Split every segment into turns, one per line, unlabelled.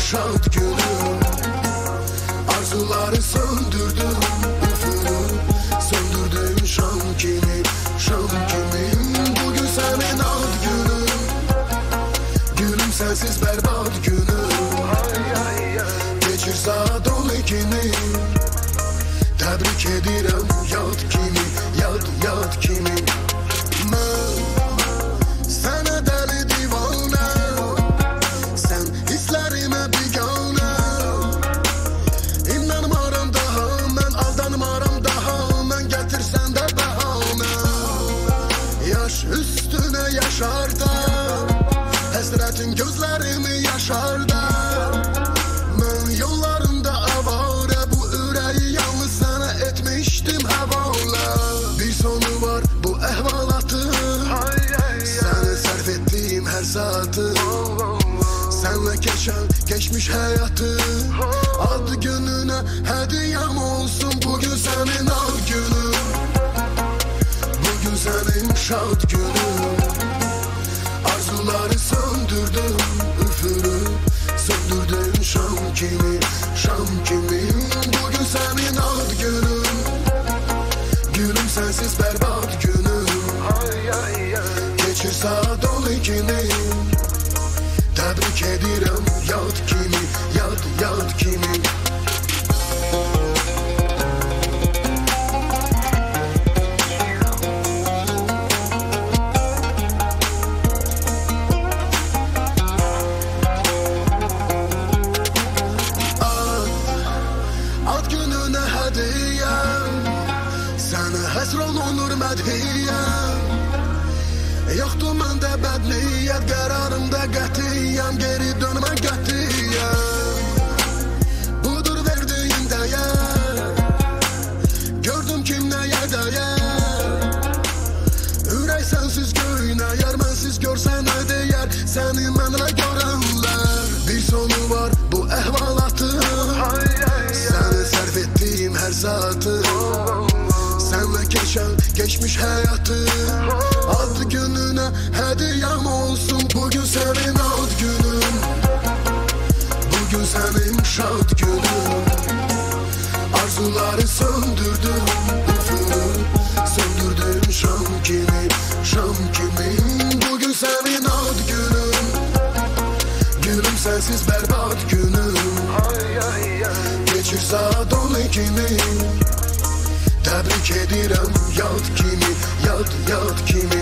şad günüm. Arzuları söndürdüm, üfürüm, söndürdüm şam kimi, şam kimi. Bugün senin ad günün, gülüm sensiz berbat günüm. Geçir saat 12'ni, tebrik edirəm yad kimi, yad kimi. Mən sənə dəli divanə, sən hisslərimə biganə. İnanmaram daha, mən aldanmaram daha, mən gətirsən də bəhanə. Yaş üstünə yaşar da, həsrətin gözlərimi yaşar da. Mən yollarında avara, bu ürəyi yalnız sənə etmişdim həvalə. Bir sonu var bu əhvalatın, səni sərf etdiyim hər saatın. Sənlə keçən geçmiş həyatım, ad gününə hədiyəm olsun. Bugün sənin ad günün, bugün sənin şad günün. Arzuları söndürdüm, üfürüp söndürdüm şam kimi, şam kimi. Bugün senin ad günün, gülüm sensiz berbat günüm. Geçir saat 12'ni, tebrik edirəm yad kimi, yad kimi. Ad gününə hədiyəm, sənə həsr olunur mədhiyyəm. Yoxdur məndə bədniyyət, qərarımda qətiyyəm, geri dönmə qətiyyəm. Budur verdiyin dəyər, gördüm kim nəyə dəyər. Ürək sənsiz göynəyər, mənsiz görsən nə deyər, səni mənlə görənlər. Bir sonu var bu əhvalatın, səni sərf etdiyim hər saatın. Sənlə keçən geçmiş həyatım, ad gününə hədiyəm olsun. Bugün sənin ad günün, bugün sənin şad günün. Arzuları söndürdüm, üfürüp söndürdüm şam kimi, şam kimi. Bugün sənin ad günün, gülüm sensiz berbat günüm. Geçir saat 12'ni, tebrik edirəm yad kimi, yad kimi.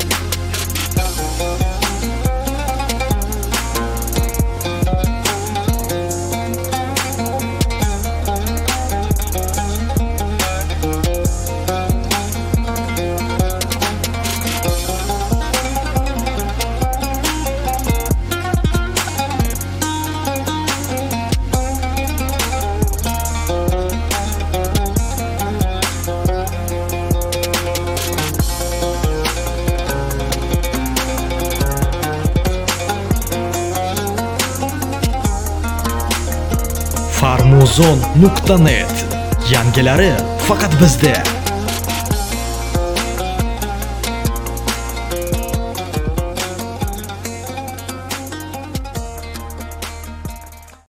Farmuzon.net, yangilari faqat bizda.